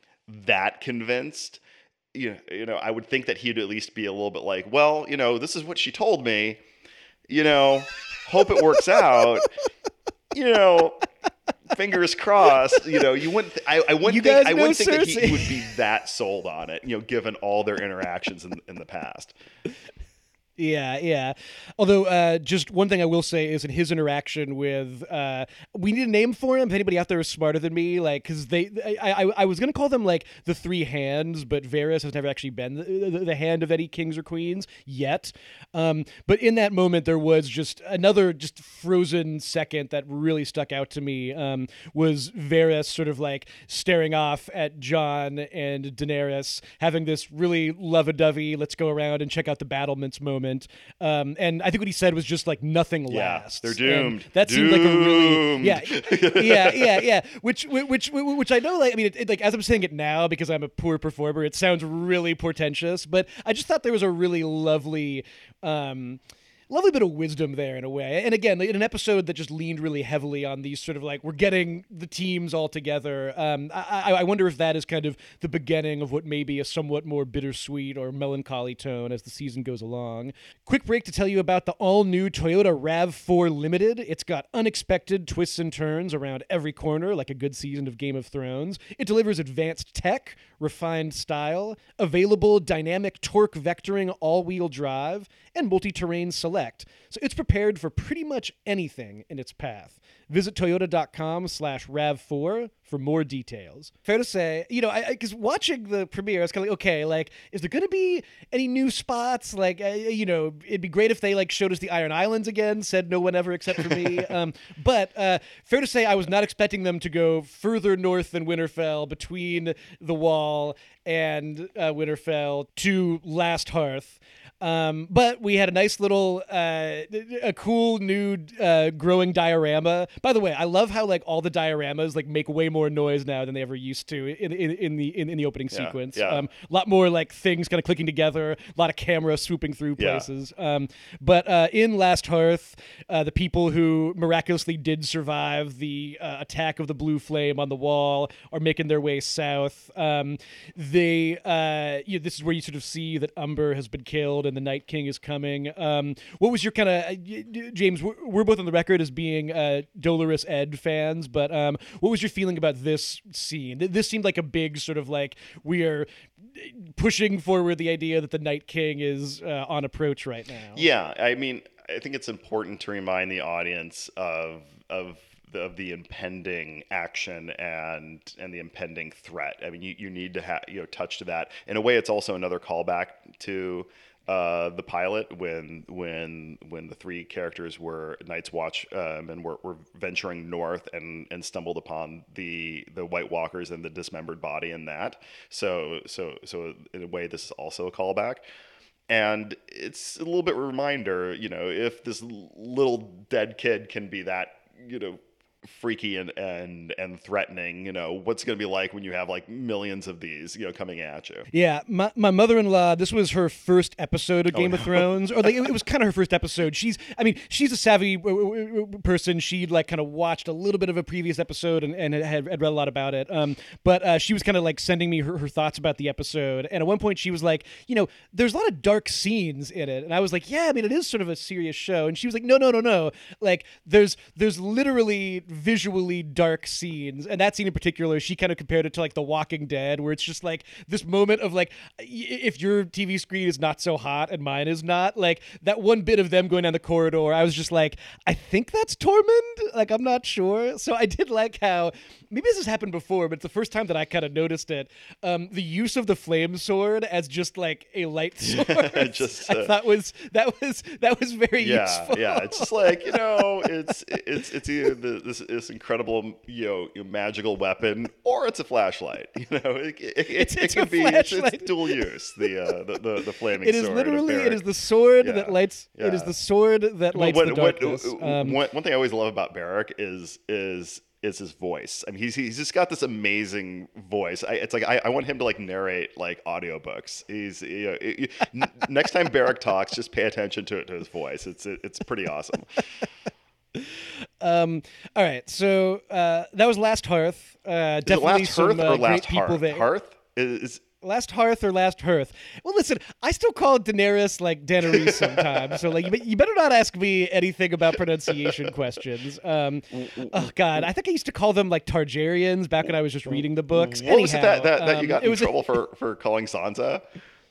that convinced. You know, you know, I would think that he'd at least be a little bit like, well, you know, this is what she told me. You know, hope it works out. You know, fingers crossed. You know, you wouldn't. Th- I, I wouldn't you think. I wouldn't Cersei. think that he would be that sold on it. You know, given all their interactions in in the past. Yeah, yeah. Although, uh, just one thing I will say is in his interaction with, uh, we need a name for him. If anybody out there is smarter than me, like, because they, I, I, I was gonna call them like the three hands, but Varys has never actually been the, the, the hand of any kings or queens yet. Um, but in that moment, there was just another just frozen second that really stuck out to me. Um, was Varys sort of like staring off at Jon and Daenerys, having this really love-a-dovey, let's go around and check out the battlements moment. Um, and I think what he said was just like nothing yeah, lasts. They're doomed. And that doomed. seemed like a really yeah, yeah, yeah, yeah. Which, which, which I know. Like, I mean, it, it, like as I'm saying it now because I'm a poor performer, it sounds really portentous. But I just thought there was a really lovely. Um, Lovely bit of wisdom there in a way. And again, in an episode that just leaned really heavily on these sort of like, we're getting the teams all together. Um, I, I wonder if that is kind of the beginning of what may be a somewhat more bittersweet or melancholy tone as the season goes along. Quick break to tell you about the all-new Toyota RAV four Limited. It's got unexpected twists and turns around every corner, like a good season of Game of Thrones. It delivers advanced tech, refined style, available dynamic torque vectoring all-wheel drive, and multi-terrain select. So it's prepared for pretty much anything in its path. Visit toyota.com slash RAV4 for more details. Fair to say, you know, I because watching the premiere, I was kind of like, okay, like, is there going to be any new spots? Like, uh, you know, it'd be great if they, like, showed us the Iron Islands again, said no one ever except for me. um, but uh, fair to say, I was not expecting them to go further north than Winterfell, between the Wall and uh, Winterfell to Last Hearth. Um, but we had a nice little, uh, a cool new uh, growing diorama. By the way, I love how like all the dioramas like make way more noise now than they ever used to in in, in the in, in the opening Yeah, sequence. yeah. Um, a lot more like things kind of clicking together. A lot of camera swooping through Yeah. places. Um, but uh, in Last Hearth, uh, the people who miraculously did survive the uh, attack of the blue flame on the wall are making their way south. Um, they, uh, you know, this is where you sort of see that Umber has been killed and the Night King is coming. Um, what was your kind of, uh, James? We're, we're both on the record as being uh, Dolorous Ed fans, but um, what was your feeling about this scene? This seemed like a big sort of like we are pushing forward the idea that the Night King is uh, on approach right now. Yeah, I mean, I think it's important to remind the audience of of the, of the impending action and and the impending threat. I mean, you, you need to have you know touch to that. In a way, it's also another callback to uh, the pilot when when when the three characters were Night's Watch um, and were, were venturing north and, and stumbled upon the the White Walkers and the dismembered body in that. So so so in a way, this is also a callback. And it's a little bit of a reminder, you know, if this little dead kid can be that, you know, freaky and, and, and threatening, you know, what's going to be like when you have like millions of these, you know, coming at you. Yeah, my, my mother-in-law, this was her first episode of Game no. of Thrones, or like it, it was kind of her first episode. She's, I mean, she's a savvy w- w- w- person. She'd like kind of watched a little bit of a previous episode and, and had, had read a lot about it. Um, but uh, she was kind of like sending me her, her thoughts about the episode. And at one point she was like, you know, there's a lot of dark scenes in it. And I was like, yeah, I mean, it is sort of a serious show. And she was like, no, no, no, no. Like there's, there's literally visually dark scenes, and that scene in particular, she kind of compared it to like The Walking Dead, where it's just like this moment of like, if your T V screen is not so hot and mine is not, like that one bit of them going down the corridor, I was just like, I think that's Tormund, like I'm not sure. So I did like how, maybe this has happened before, but it's the first time that I kind of noticed it, um, the use of the flame sword as just like a light sword. just I uh, thought was that was that was very yeah, useful. yeah. It's just like, you know, it's it's it's either the, this this incredible you know, you know magical weapon or it's a flashlight. You know, it it, it, It's- it it's can a be it's, flashlight. it's dual use. The uh, the, the the flaming It is sword. of literally it Beric. is the sword Yeah, that lights. It is yeah. the sword that Well, lights what- the what- darkness. uh, Um, one, one thing I always love about Beric is is is his voice. I mean, he's he's just got this amazing voice. I, it's like I, I want him to like narrate like audiobooks. He's you know, it, it- n- next time Beric talks, just pay attention to to his voice. It's it, it's pretty awesome. um, all right, so uh, that was Last Hearth. Uh, Is it definitely last some Hearth uh, or great last people Hearth? there. Hearth is. Last Hearth or Last Hearth? Well, listen, I still call Daenerys like Daenerys sometimes. So like, you, be- you better not ask me anything about pronunciation questions. Um, oh God, I think I used to call them like Targaryens back when I was just reading the books. What was it Anyhow, that, that, that you um, got it in was a- trouble for, for calling Sansa?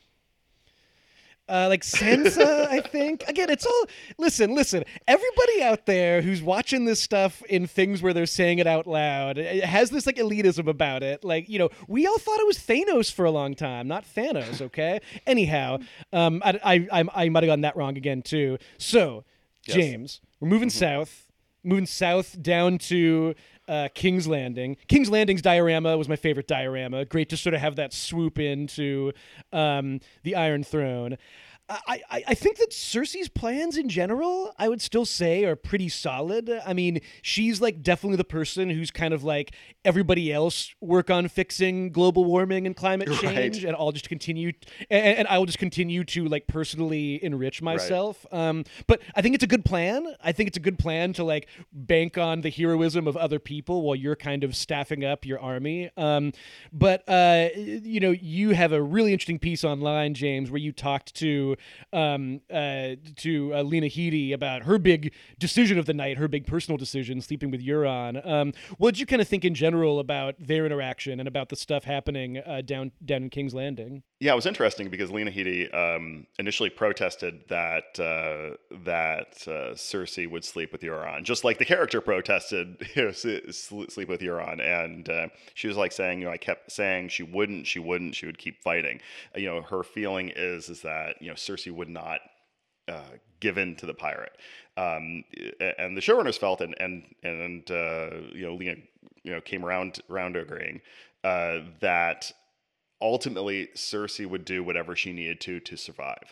Uh, like Sansa, I think. Again, it's all. Listen, listen. Everybody out there who's watching this stuff in things where they're saying it out loud it has this like elitism about it. Like, you know, we all thought it was Thanos for a long time, not Thanos. Okay. Anyhow, um, I I I, I might have gotten that wrong again too. So, Yes. James, we're moving south, moving south down to. Uh, King's Landing. King's Landing's diorama was my favorite diorama. Great to sort of have that swoop into um, the Iron Throne. I, I, I think that Cersei's plans in general, I would still say, are pretty solid. I mean, she's like definitely the person who's kind of like everybody else work on fixing global warming and climate change, Right. and I'll just continue, and, and I will just continue to like personally enrich myself. Um, but I think it's a good plan. I think it's a good plan to like bank on the heroism of other people while you're kind of staffing up your army. Um, but uh, you know, you have a really interesting piece online, James, where you talked to um, uh, to uh, Lena Headey about her big decision of the night, her big personal decision, sleeping with Euron. Um, what did you kind of think in general about their interaction and about the stuff happening uh, down down in King's Landing? Yeah, it was interesting because Lena Headey um, initially protested that uh, that uh, Cersei would sleep with Euron, just like the character protested you know, s- sleep with Euron, and uh, she was like saying, you know, I kept saying she wouldn't, she wouldn't, she would keep fighting. Uh, you know, her feeling is is that you know Cersei would not uh, give in to the pirate, um, and the showrunners felt, and and and uh, you know, Lena you know came around around to agreeing uh, that. Ultimately, Cersei would do whatever she needed to to survive.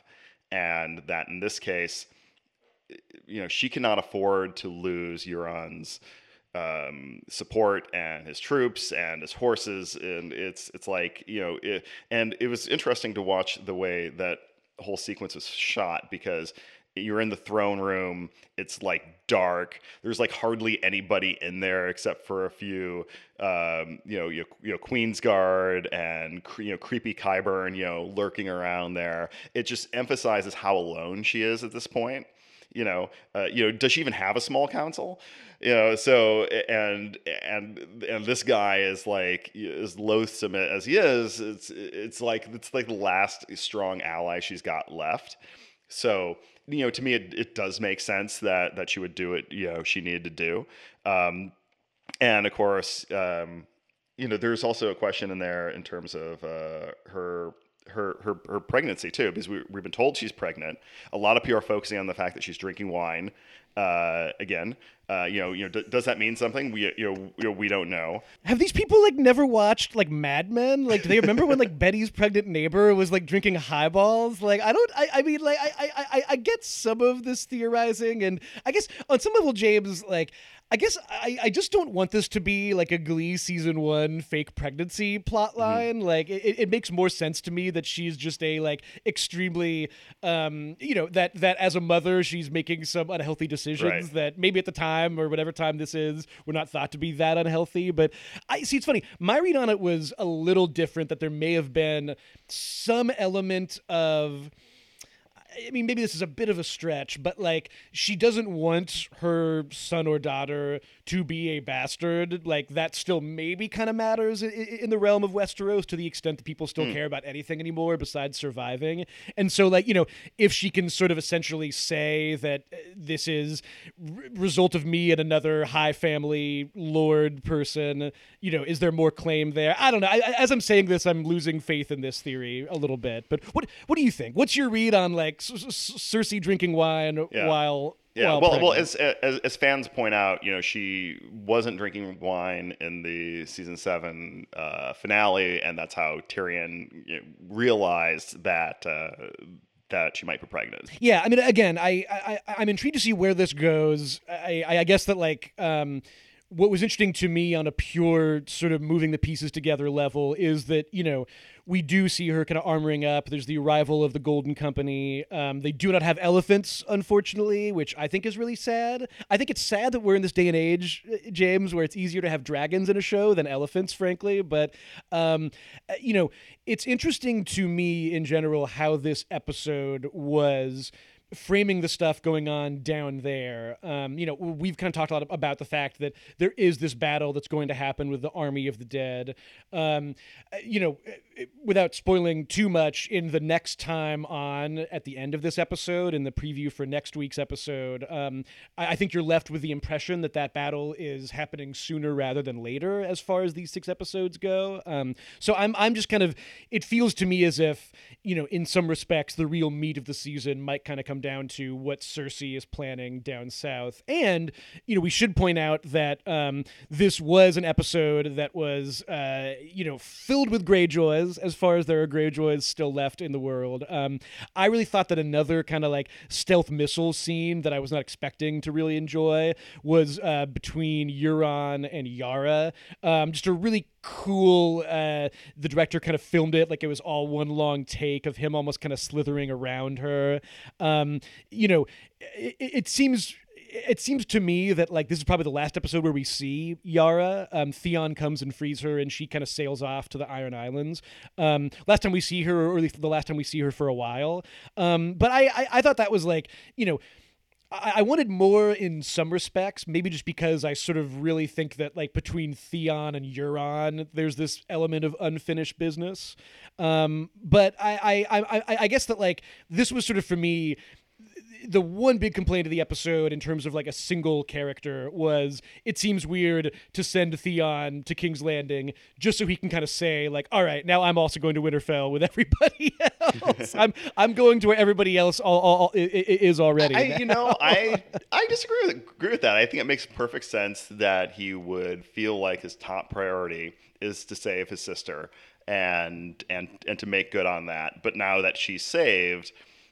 and that in this case, you know, she cannot afford to lose Euron's um, support and his troops and his horses, and it's it's like, you know, it, and it was interesting to watch the way that whole sequence was shot, because you're in the throne room, it's like dark, there's like hardly anybody in there except for a few um you know you, you know Queen's Guard and you know creepy Qyburn, you know lurking around there. It just emphasizes how alone she is at this point. You know, uh, you know, does she even have a small council? You know, so and and and this guy is like, as loathsome as he is, it's it's like it's like the last strong ally she's got left. So, you know, to me, it, it does make sense that that she would do what, you know, she needed to do. Um, and of course, um, you know, there's also a question in there in terms of uh, her. Her, her her pregnancy too, because we, we've been told she's pregnant. A lot of people are focusing on the fact that she's drinking wine. Uh, again, uh, you know, you know, d- does that mean something? We you know, you know we don't know. Have these people like never watched like Mad Men? Like, do they remember when like Betty's pregnant neighbor was like drinking highballs? Like, I don't. I, I mean, like, I, I I I get some of this theorizing, and I guess on some level, James, like, I guess I, I just don't want this to be like a Glee season one fake pregnancy plotline. Mm-hmm. Like, it, it makes more sense to me that she's just a like extremely, um, you know, that that as a mother she's making some unhealthy decisions right. that maybe at the time or whatever time this is were not thought to be that unhealthy. But I see, it's funny. My read on it was a little different. That there may have been some element of. I mean, maybe this is a bit of a stretch, but like she doesn't want her son or daughter to be a bastard. Like that still maybe kind of matters in, in the realm of Westeros to the extent that people still mm. care about anything anymore besides surviving. And so, like, you know, if she can sort of essentially say that this is r- result of me and another high family lord person, you know, is there more claim there? I don't know. I, as I'm saying this, I'm losing faith in this theory a little bit. But what what do you think? What's your read on like Cersei drinking wine yeah. while yeah while well pregnant? well as, as as fans point out, you know, she wasn't drinking wine in the season seven uh, finale, and that's how Tyrion, you know, realized that uh, that she might be pregnant. Yeah, I mean, again, I, I I'm intrigued to see where this goes. I I guess that like um. What was interesting to me on a pure sort of moving the pieces together level is that, you know, we do see her kind of armoring up. There's the arrival of the Golden Company. Um, they do not have elephants, unfortunately, which I think is really sad. I think it's sad that we're in this day and age, James, where it's easier to have dragons in a show than elephants, frankly. But, um, you know, it's interesting to me in general how this episode was framing the stuff going on down there. Um, you know, we've kind of talked a lot about the fact that there is this battle that's going to happen with the army of the dead. Um, you know, without spoiling too much, in the next time on, at the end of this episode, in the preview for next week's episode, um, I, I think you're left with the impression that that battle is happening sooner rather than later as far as these six episodes go. Um, so I'm, I'm just kind of, it feels to me as if, you know, in some respects, the real meat of the season might kind of come down to what Cersei is planning down south. And, you know, we should point out that um, this was an episode that was, uh, you know, filled with Greyjoys, as far as there are Greyjoys still left in the world. Um, I really thought that another kind of like stealth missile scene that I was not expecting to really enjoy was uh, between Euron and Yara. Um, just a really cool, uh, the director kind of filmed it like it was all one long take of him almost kind of slithering around her. Um, you know, it, it seems... It seems to me that like this is probably the last episode where we see Yara. Um, Theon comes and frees her, and she kind of sails off to the Iron Islands. Um, last time we see her, or at least the last time we see her for a while. Um, but I, I, I thought that was like, you know, I, I wanted more in some respects, maybe just because I sort of really think that like between Theon and Euron, there's this element of unfinished business. Um, but I, I, I, I guess that like this was sort of for me. The one big complaint of the episode in terms of like a single character was it seems weird to send Theon to King's Landing just so he can kind of say like, all right, now I'm also going to Winterfell with everybody else. I'm I'm going to where everybody else all, all, all is already. I, you know, I I disagree with agree with that. I think it makes perfect sense that he would feel like his top priority is to save his sister and and and to make good on that. But now that she's saved,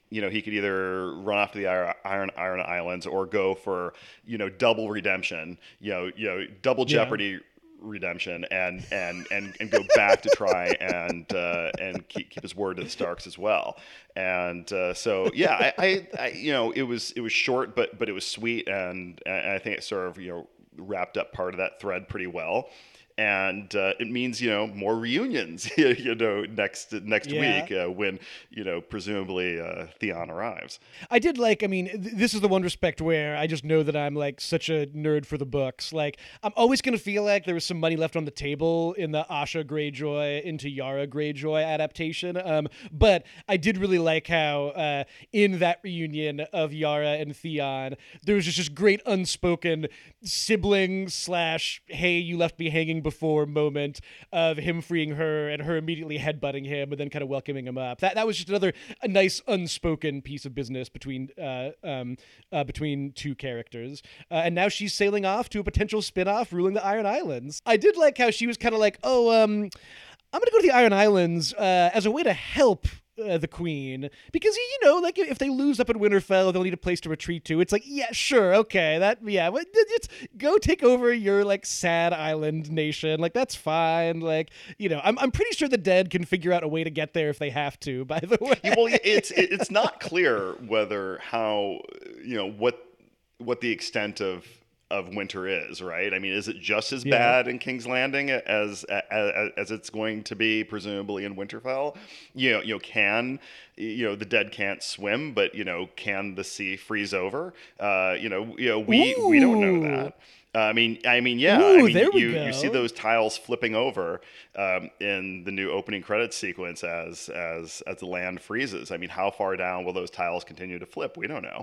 you know, he could either run off to the Iron Iron Islands or go for, you know, double redemption, you know, you know, double jeopardy yeah. redemption, and and and and go back to try and uh, and keep, keep his word to the Starks as well. And uh, so yeah, I, I, I you know, it was it was short, but but it was sweet, and, and I think it sort of, you know, wrapped up part of that thread pretty well. And uh, it means, you know, more reunions, you know, next next yeah. week uh, when, you know, presumably uh, Theon arrives. I did like, I mean, th- this is the one respect where I just know that I'm like such a nerd for the books. Like, I'm always going to feel like there was some money left on the table in the Asha Greyjoy into Yara Greyjoy adaptation. Um, but I did really like how uh, in that reunion of Yara and Theon, there was just this great unspoken sibling slash, hey, you left me hanging before moment of him freeing her and her immediately headbutting him and then kind of welcoming him up. That that was just another a nice unspoken piece of business between uh, um, uh, between two characters. Uh, and now she's sailing off to a potential spin-off, ruling the Iron Islands. I did like how she was kind of like, oh, um, I'm going to go to the Iron Islands uh, as a way to help Uh, the queen, because, you know, like if they lose up in Winterfell, they'll need a place to retreat to. It's like, yeah, sure, okay, that, yeah, but it's go take over your like sad island nation, like that's fine. Like, you know, I'm I'm pretty sure the dead can figure out a way to get there if they have to. By the way, yeah, well, it's it's not clear whether how, you know, what what the extent of. of winter is, right? I mean, is it just as yeah. bad in King's Landing as, as as it's going to be presumably in Winterfell? You know, you know, can you know the dead can't swim, but you know, can the sea freeze over? Uh, you know, you know, we Ooh. we don't know that. Uh, I mean, I mean, yeah. Ooh, I mean, there we you go. you see those tiles flipping over um, in the new opening credits sequence as as as the land freezes. I mean, how far down will those tiles continue to flip? We don't know.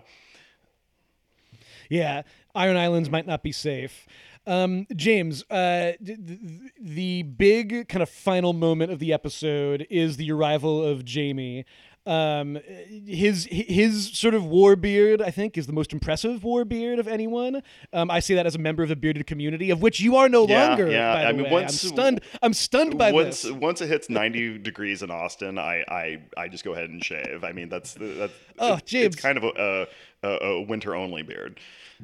Yeah, Iron Islands might not be safe. Um, James, uh, th- th- the big kind of final moment of the episode is the arrival of Jaime. Um, his his sort of war beard, I think, is the most impressive war beard of anyone. Um, I say that as a member of the bearded community, of which you are no yeah, longer. Yeah, by the I mean, way. once I'm stunned. I'm stunned by once, this. Once it hits ninety degrees in Austin, I, I, I just go ahead and shave. I mean, that's that's. Oh, it, James, it's kind of a, a, a winter only beard.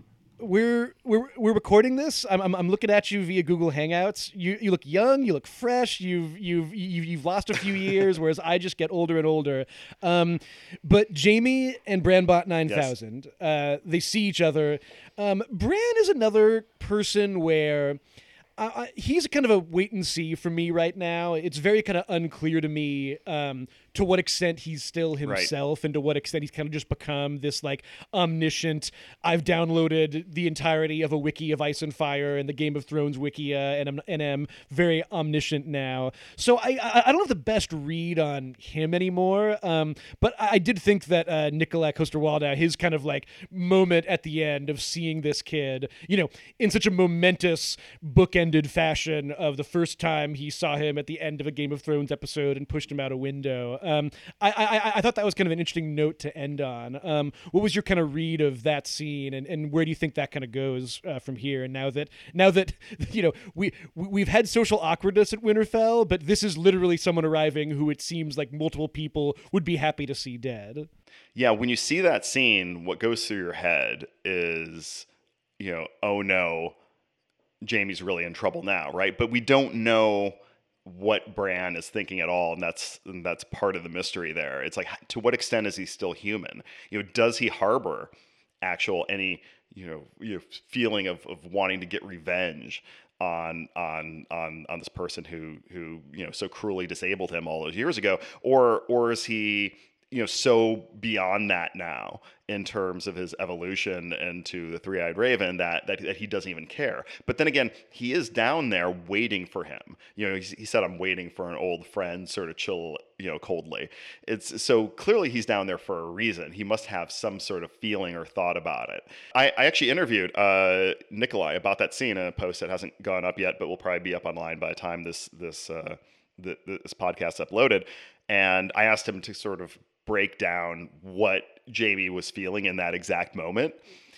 We're we're we're recording this. I'm, I'm I'm looking at you via Google Hangouts. You you look young. You look fresh. You've you've you've, you've lost a few years, whereas I just get older and older. Um, but Jaime and Branbot nine thousand, yes. uh, they see each other. Um, Bran is another person where. Uh, he's kind of a wait and see for me right now. It's very kind of unclear to me um, to what extent he's still himself right. and to what extent he's kind of just become this like omniscient, I've downloaded the entirety of a wiki of Ice and Fire and the Game of Thrones wiki uh, and, I'm, and am very omniscient now. So I, I, I don't have the best read on him anymore, um, but I, I did think that uh, Nikolai Coster-Waldau, his kind of like moment at the end of seeing this kid, you know, in such a momentous bookend fashion of the first time he saw him at the end of a Game of Thrones episode and pushed him out a window. Um, I, I I thought that was kind of an interesting note to end on. Um, what was your kind of read of that scene, and, and where do you think that kind of goes uh, from here? And now that now that you know we we've had social awkwardness at Winterfell, but this is literally someone arriving who it seems like multiple people would be happy to see dead. Yeah, when you see that scene, what goes through your head is, you know, oh no, Jaime's really in trouble now, right? But we don't know what Bran is thinking at all, and that's and that's part of the mystery there. It's like, to what extent is he still human? You know, does he harbor actual any you know, you know feeling of, of wanting to get revenge on on on on this person who who you know so cruelly disabled him all those years ago, or or is he you know, so beyond that now in terms of his evolution into the Three-Eyed Raven that, that that he doesn't even care. But then again, he is down there waiting for him. You know, he, he said, "I'm waiting for an old friend," sort of chill, you know, coldly. It's so clearly he's down there for a reason. He must have some sort of feeling or thought about it. I, I actually interviewed uh, Nikolai about that scene in a post that hasn't gone up yet, but will probably be up online by the time this this uh, the, this podcast uploaded. And I asked him to sort of break down what Jaime was feeling in that exact moment.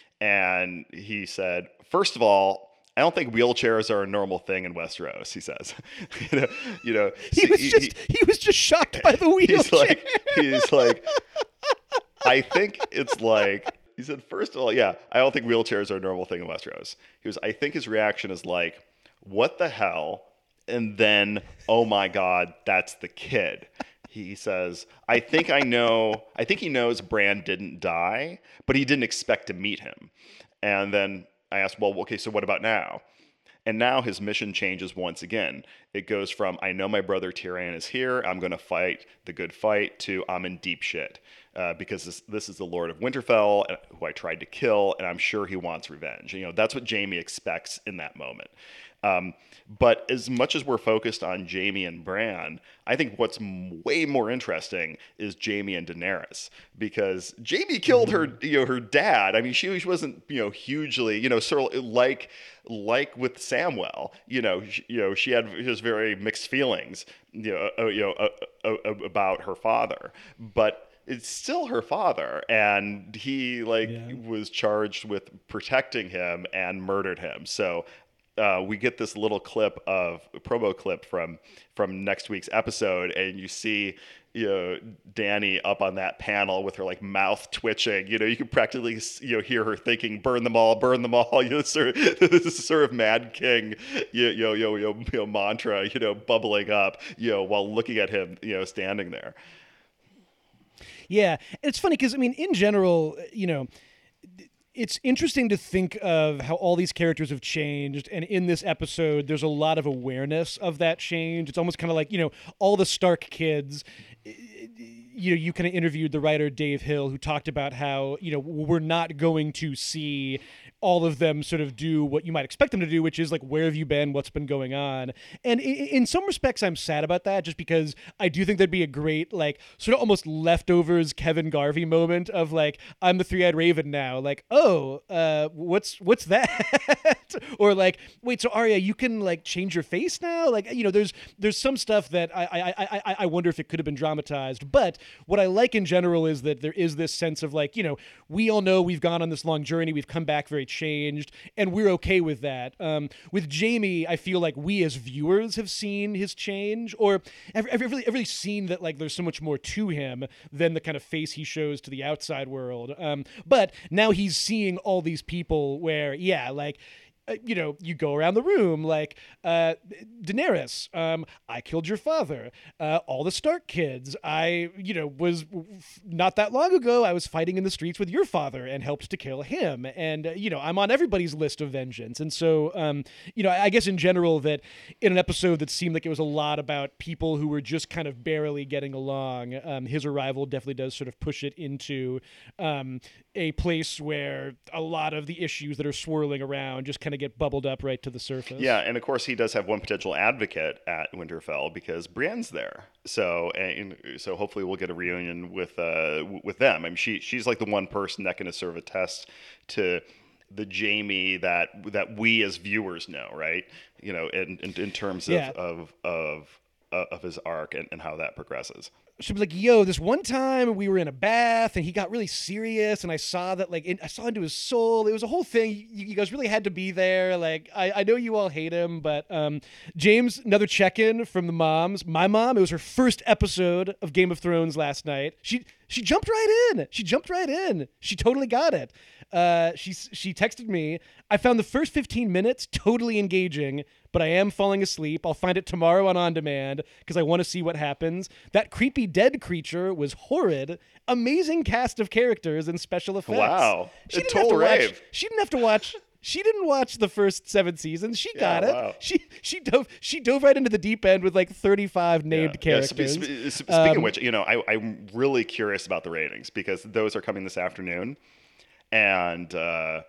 And he said, first of all, I don't think wheelchairs are a normal thing in Westeros, he says. you know, you know he, was he, just, he, he was just shocked by the wheelchair. He's like, he's like I think it's like, he said, first of all, yeah, I don't think wheelchairs are a normal thing in Westeros. He was, I think his reaction is like, what the hell? And then, oh my God, that's the kid. He says, I think I know, I think he knows Bran didn't die, but he didn't expect to meet him. And then I asked, well, okay, so what about now? And now his mission changes once again. It goes from, I know my brother Tyrion is here, I'm going to fight the good fight, to I'm in deep shit. Uh, because this, this is the Lord of Winterfell, uh, who I tried to kill, and I'm sure he wants revenge. You know, that's what Jaime expects in that moment. Um, but as much as we're focused on Jaime and Bran, I think what's m- way more interesting is Jaime and Daenerys, because Jaime killed her, you know, her dad. I mean, she, she wasn't, you know, hugely, you know, sort of like, like with Samwell, you know, she, you know, she had just very mixed feelings, you know, uh, you know, uh, uh, uh, about her father, but it's still her father, and he like yeah. was charged with protecting him and murdered him. So uh, we get this little clip of promo clip from from next week's episode, and you see, you know, Dany up on that panel with her like mouth twitching. You know, you can practically, you know, hear her thinking, "Burn them all, burn them all." You know, sort of, this sort of Mad King, you know, you know, you know, you know, mantra, you know, bubbling up, you know, while looking at him, you know, standing there. Yeah, it's funny because, I mean, in general, you know, it's interesting to think of how all these characters have changed. And in this episode, there's a lot of awareness of that change. It's almost kind of like, you know, all the Stark kids, you know, you kind of interviewed the writer Dave Hill, who talked about how, you know, we're not going to see all of them sort of do what you might expect them to do, which is like, where have you been? What's been going on? And in some respects, I'm sad about that, just because I do think there'd be a great, like, sort of almost leftovers Kevin Garvey moment of like, I'm the three-eyed raven now. Like, oh, uh, what's what's that? Or like, wait, so Arya, you can like change your face now? Like, you know, there's there's some stuff that I I I I wonder if it could have been dramatized. But what I like in general is that there is this sense of like, you know, we all know we've gone on this long journey, we've come back very changed, and we're okay with that. Um, with Jaime, I feel like we as viewers have seen his change, or I've, I've really, I've really seen that like there's so much more to him than the kind of face he shows to the outside world. Um, but now he's seeing all these people where, yeah, like, Uh, you know, you go around the room like, uh, Daenerys, um, I killed your father. Uh, all the Stark kids, I, you know, was not that long ago, I was fighting in the streets with your father and helped to kill him. And, uh, you know, I'm on everybody's list of vengeance. And so, um, you know, I guess in general that in an episode that seemed like it was a lot about people who were just kind of barely getting along, um, his arrival definitely does sort of push it into um, a place where a lot of the issues that are swirling around just kind of get bubbled up right to the surface. Yeah, and of course he does have one potential advocate at Winterfell because Brienne's there. So and so hopefully we'll get a reunion with uh with them. I mean, she she's like the one person that can serve a test to the Jaime that that we as viewers know, right? You know, in in, in terms of, yeah. of of of of his arc and, and how that progresses. She was like, yo, this one time we were in a bath and he got really serious and I saw that, like, in, I saw into his soul. It was a whole thing. You, you guys really had to be there. Like, I, I know you all hate him, but um, James, another check-in from the moms. My mom, it was her first episode of Game of Thrones last night. She she jumped right in. She jumped right in. She totally got it. Uh, she, she texted me, I found the first fifteen minutes totally engaging, but I am falling asleep. I'll find it tomorrow on On Demand because I want to see what happens. That creepy dead creature was horrid. Amazing cast of characters and special effects. Wow. She a didn't have to total rave. watch. She didn't have to watch. She didn't watch the first seven seasons. She got yeah, it. Wow. She she dove she dove right into the deep end with like thirty-five named yeah. characters. Yeah, sp- sp- speaking um, of which, you know, I, I'm really curious about the ratings because those are coming this afternoon, and uh,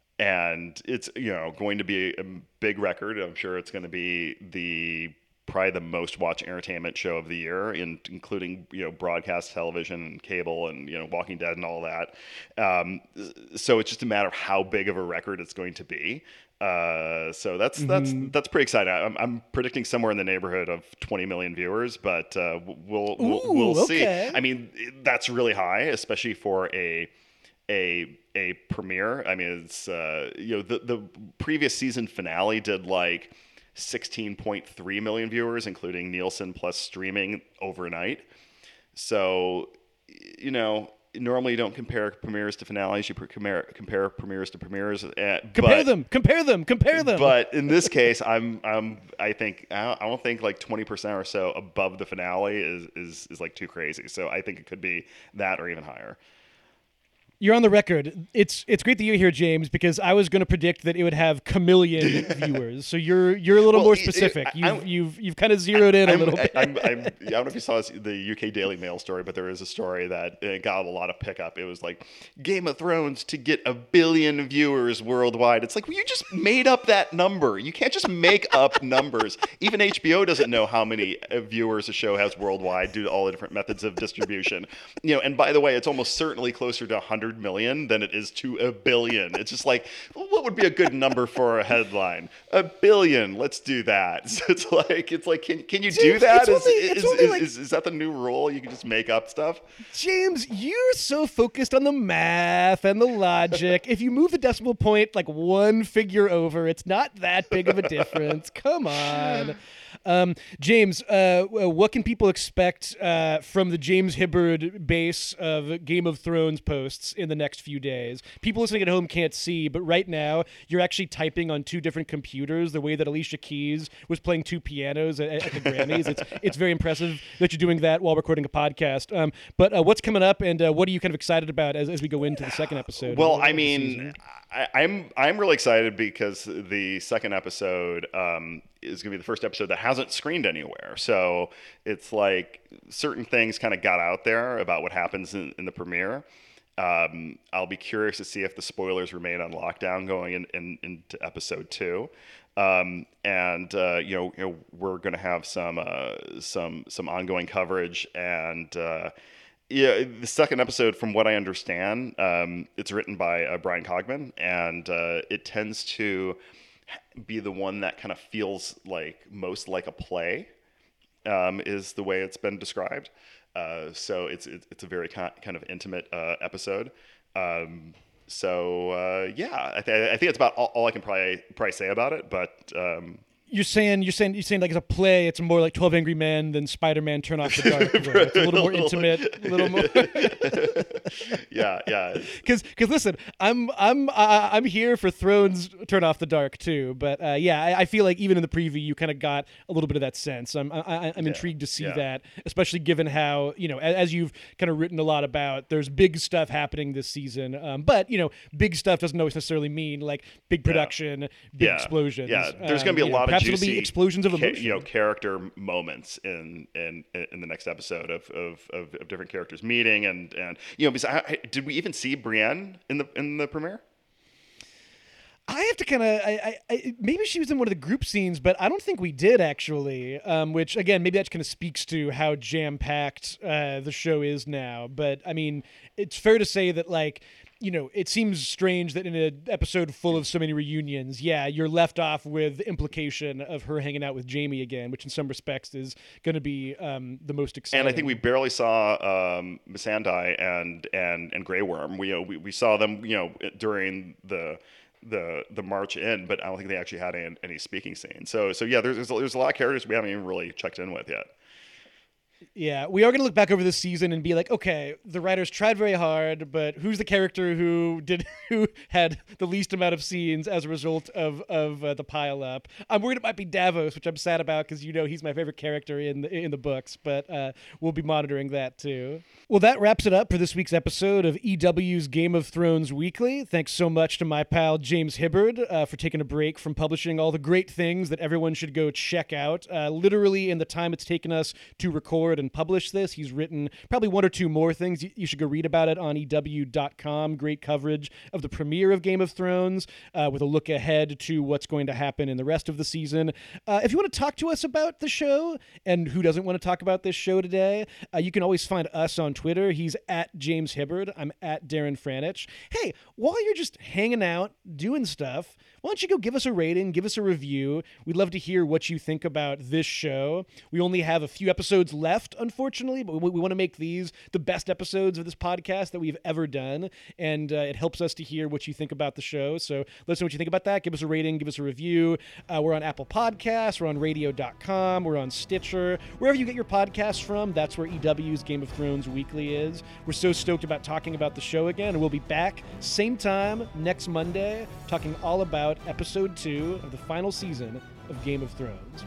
and it's, you know, going to be a big record. I'm sure it's going to be the probably the most watched entertainment show of the year, in, including, you know, broadcast television and cable and, you know, Walking Dead and all that. Um, so it's just a matter of how big of a record it's going to be. Uh, so that's that's mm-hmm. that's pretty exciting. I'm, I'm predicting somewhere in the neighborhood of twenty million viewers, but uh, we'll we'll, Ooh, we'll see. okay. I mean, that's really high, especially for a a a premiere. I mean, it's uh, you know, the the previous season finale did like sixteen point three million viewers, including Nielsen plus streaming overnight. So, you know, normally you don't compare premieres to finales. You compare compare premieres to premieres. Uh, compare but, them. Compare them. Compare them. But in this case, I'm I'm I think I don't, I don't think like twenty percent or so above the finale is, is is like too crazy. So I think it could be that or even higher. You're on the record. It's it's great that you're here, James, because I was going to predict that it would have chameleon viewers. So you're you're a little well, more it, specific. it, you've, you've you've kind of zeroed in a I'm, little bit. I'm, I'm, I don't know if you saw the U K Daily Mail story, but there is a story that uh, got a lot of pickup. It was like Game of Thrones to get a billion viewers worldwide. It's like, well, you just made up that number. You can't just make up numbers. Even H B O doesn't know how many viewers a show has worldwide due to all the different methods of distribution. You know, and by the way, it's almost certainly closer to one hundred million than it is to a billion. It's just like, well, what would be a good number for a headline? A billion. Let's do that. So it's like, it's like, can can you James, do that? it's Is, only- is, it's only is, like- is, is that the new rule? You can just make up stuff? James, you're so focused on the math and the logic. If you move the decimal point like one figure over, it's not that big of a difference. Come on. Um, James, uh, what can people expect uh, from the James Hibberd base of Game of Thrones posts in the next few days? People listening at home can't see, but right now you're actually typing on two different computers the way that Alicia Keys was playing two pianos at, at the Grammys. It's it's very impressive that you're doing that while recording a podcast. Um, but uh, what's coming up, and uh, what are you kind of excited about as, as we go into the second episode? Well, of I the mean, season? I, I'm I'm really excited because the second episode um, is going to be the first episode that hasn't screened anywhere. So it's like certain things kind of got out there about what happens in, in the premiere. Um, I'll be curious to see if the spoilers remain on lockdown going in, in, into episode two. Um, and uh, you know, you know, we're going to have some uh, some some ongoing coverage and. Uh, Yeah, the second episode, from what I understand, um, it's written by uh, Brian Cogman, and uh, it tends to be the one that kind of feels like most like a play, um, is the way it's been described. Uh, so it's it's a very kind of intimate uh, episode. Um, so uh, yeah, I, th- I think that's about all, all I can probably probably say about it. But um, You're saying you're saying you're saying like it's a play. It's more like twelve Angry Men than Spider-Man Turn Off the Dark. Though. It's a little more intimate, a little more. yeah, yeah. Because because listen, I'm I'm uh, I'm here for Thrones Turn Off the Dark too. But uh, yeah, I, I feel like even in the preview, you kind of got a little bit of that sense. I'm I, I'm Yeah, intrigued to see yeah. that, especially given how you know as, as you've kind of written a lot about. There's big stuff happening this season, um, but you know, big stuff doesn't always necessarily mean like big production, big Yeah. explosions. Yeah, there's Um, going to be a you know, lot of perhaps it'll be juicy explosions of ca- emotion. you know, character moments in in in the next episode of of, of, of different characters meeting and and you know, because I, I, did we even see Brienne in the in the premiere? I have to kind of, I, I, I, maybe she was in one of the group scenes, but I don't think we did actually. Um, which again, maybe that kind of speaks to how jam-packed uh, the show is now. But I mean, it's fair to say that like, you know, it seems strange that in an episode full of so many reunions, yeah, you're left off with the implication of her hanging out with Jaime again, which in some respects is going to be um, the most exciting. And I think we barely saw um, Missandei and and and Grey Worm. We, you know, we we saw them, you know, during the. the the march in, but I don't think they actually had any, any speaking scenes. So so yeah, there's there's a, there's a lot of characters we haven't even really checked in with yet. Yeah, we are going to look back over this season and be like, okay, the writers tried very hard, but who's the character who did who had the least amount of scenes as a result of of uh, the pile up? I'm worried it might be Davos, which I'm sad about because you know he's my favorite character in the in the books, but uh, we'll be monitoring that too. Well, that wraps it up for this week's episode of E W's Game of Thrones Weekly. Thanks so much to my pal James Hibberd uh, for taking a break from publishing all the great things that everyone should go check out. Uh, literally, in the time it's taken us to record and publish this, he's written probably one or two more things. You, you should go read about it on E W dot com. Great coverage of the premiere of Game of Thrones uh, with a look ahead to what's going to happen in the rest of the season. Uh, if you want to talk to us about the show, and who doesn't want to talk about this show today, uh, you can always find us on Twitter. He's at James Hibberd. I'm at Darren Franich. Hey, while you're just hanging out, doing stuff, why don't you go give us a rating, give us a review. We'd love to hear what you think about this show. We only have a few episodes left, unfortunately, but we, we want to make these the best episodes of this podcast that we've ever done, and uh, it helps us to hear what you think about the show. So let us know what you think about that. Give us a rating, give us a review. Uh, we're on Apple Podcasts, we're on radio dot com, we're on Stitcher. Wherever you get your podcasts from, that's where E W's Game of Thrones Weekly is. We're so stoked about talking about the show again, and we'll be back same time next Monday talking all about episode two of the final season of Game of Thrones.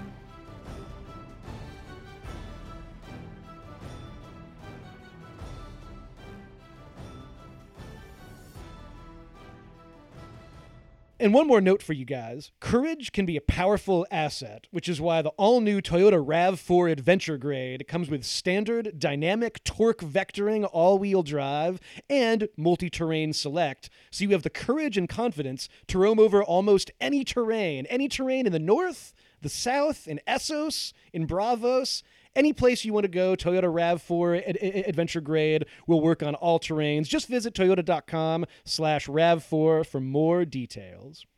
And one more note for you guys. Courage can be a powerful asset, which is why the all-new Toyota RAV four Adventure Grade comes with standard dynamic torque vectoring all-wheel drive and multi-terrain select, so you have the courage and confidence to roam over almost any terrain, any terrain in the north, the south, in Essos, in Braavos. Any place you want to go, Toyota RAV four Ad- Adventure Grade will work on all terrains. Just visit toyota dot com slash RAV four for more details.